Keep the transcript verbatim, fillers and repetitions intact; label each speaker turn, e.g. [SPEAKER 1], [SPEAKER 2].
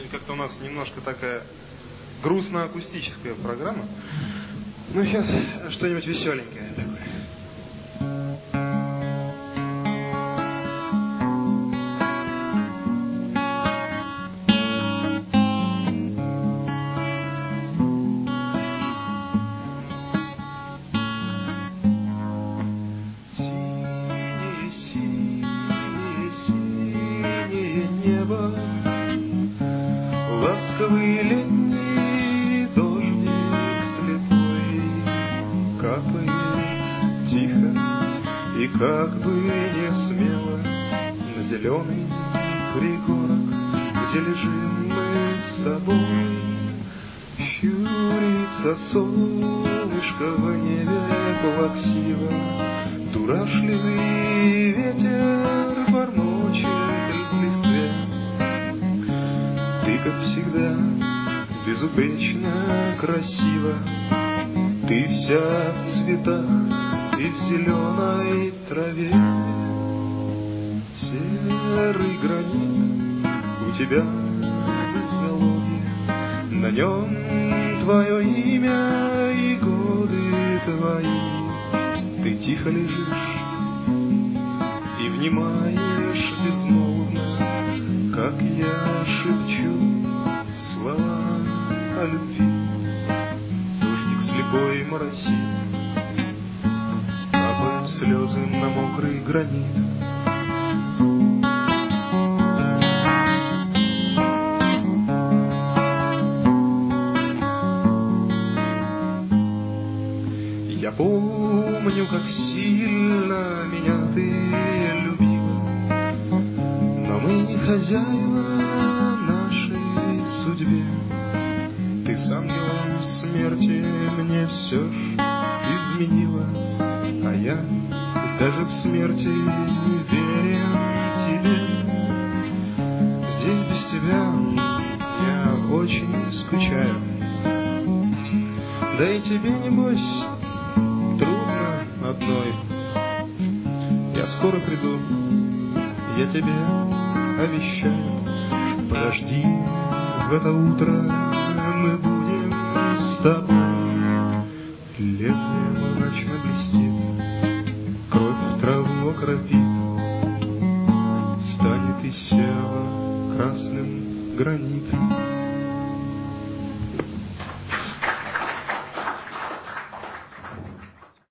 [SPEAKER 1] Сегодня как-то у нас немножко такая грустно-акустическая программа. Ну, сейчас что-нибудь веселенькое такое.
[SPEAKER 2] Ласковый летний дождик слепой капает тихо и как бы не смело на зеленый пригорок, где лежим мы с тобой. Щурится солнышко в небе плаксиво, дурашливый ветер бормочет в листве. Ты, как всегда, безупречно красива, ты вся в цветах и в зеленой траве. Серый гранит у тебя в изголовье, на нем твое имя и годы твои. Ты тихо лежишь и внимаешь безмолвно, как я шепчу слова о любви. Дождик слепой моросит, капают слезы на мокрый гранит. Я помню, как сильно меня ты любила, но мы не хозяева нашей судьбе. Ты с ангелом смерти мне все ж изменила, а я даже в смерти не верен тебе. Здесь без тебя я очень скучаю, да и тебе, небось, трудно одной. Я скоро приду, я тебе обещаю. Подожди, в это утро мы будем с тобой. Лезвие мрачно блестит